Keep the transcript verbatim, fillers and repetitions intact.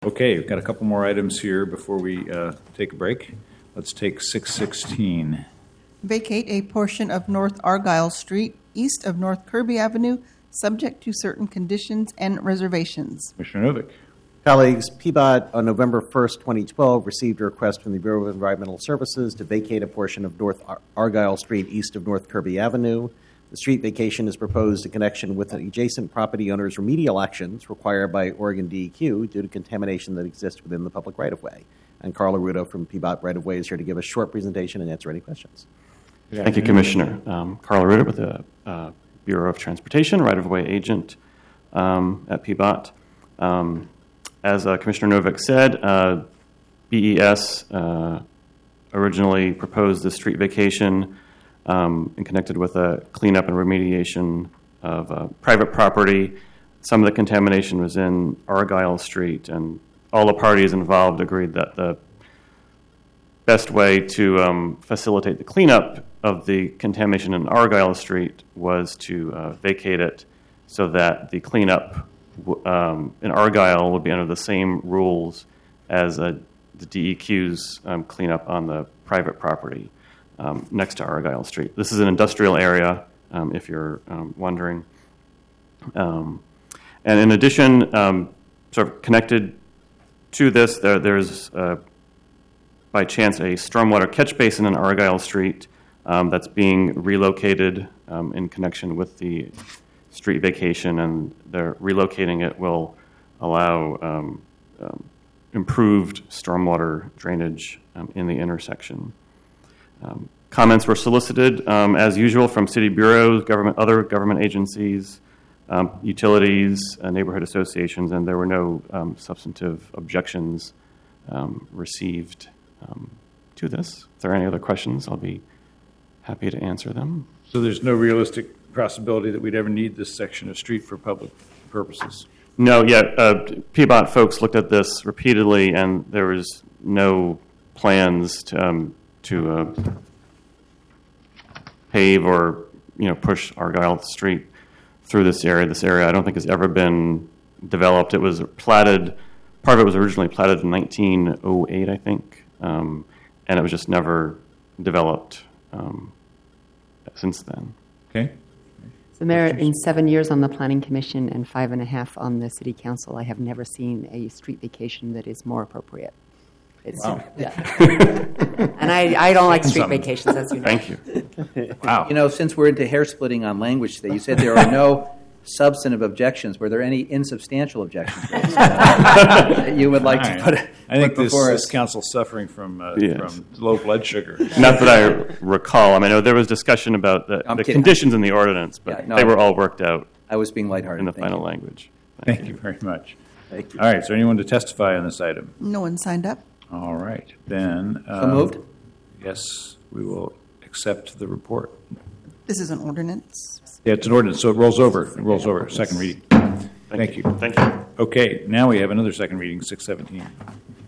Okay, we've got a couple more items here before we uh, take a break. Let's take six sixteen. Vacate a portion of North Argyle Street, east of North Kirby Avenue, subject to certain conditions and reservations. Commissioner Novick. Colleagues, P B O T on November first, twenty twelve, received a request from the Bureau of Environmental Services to vacate a portion of North Ar- Argyle Street, east of North Kirby Avenue. The street vacation is proposed in connection with an adjacent property owner's remedial actions required by Oregon D E Q due to contamination that exists within the public right-of-way. And Carl Arudo from P B O T Right-of-Way is here to give a short presentation and answer any questions. Thank you, Commissioner. Um, Carl Arudo with the uh, Bureau of Transportation, right-of-way agent um, at P B O T. Um, as uh, Commissioner Novick said, uh, B E S uh, originally proposed this street vacation um, and connected with a cleanup and remediation of uh, private property. Some of the contamination was in Argyle Street, and all the parties involved agreed that the best way to um, facilitate the cleanup of the contamination in Argyle Street was to uh, vacate it so that the cleanup um, in Argyle would be under the same rules as uh, the D E Q's um, cleanup on the private property um, next to Argyle Street. This is an industrial area, um, if you're um, wondering. Um, and in addition, um, sort of connected to this, there, there's, uh, by chance, a stormwater catch basin in Argyle Street um, that's being relocated um, in connection with the street vacation, and they're relocating it will allow um, um, improved stormwater drainage um, in the intersection. Um, comments were solicited, um, as usual, from city bureaus, government, other government agencies, um, utilities, uh, neighborhood associations, and there were no um, substantive objections um, received um, to this. If there are any other questions, I'll be happy to answer them. So there's no realistic possibility that we'd ever need this section of street for public purposes? No, yeah. Uh, P B O T folks looked at this repeatedly, and there was no plans to, um, to uh, pave or you know push Argyle Street through this area. This area I don't think has ever been developed. It was platted. Part of it was originally platted in nineteen oh eight, I think, um, and it was just never developed um, since then. Okay. So, Mayor, in seven years on the Planning Commission and five and a half on the City Council, I have never seen a street vacation that is more appropriate. It's, wow. Yeah. And I, I don't like street vacations, as you know. Thank you. Wow. You know, since we're into hair splitting on language today, you said there are no substantive objections. Were there any insubstantial objections that you would like right. to put, I think put this, before this us? council's suffering from uh, Yes. from low blood sugar. Not that I recall. I mean, I know there was discussion about the, I'm the kidding. conditions in the ordinance, but Yeah, no, they were I- all worked out I was being lighthearted. in the Thank final you. language. Thank you very much. Thank you. All right, is there anyone to testify on this item? No one signed up. All right, then. So um, moved? Yes, we will accept the report. This is an ordinance. Yeah, it's an ordinance, so it rolls over. It rolls over. Second reading. Thank you. Thank you. Okay, now we have another second reading, six seventeen.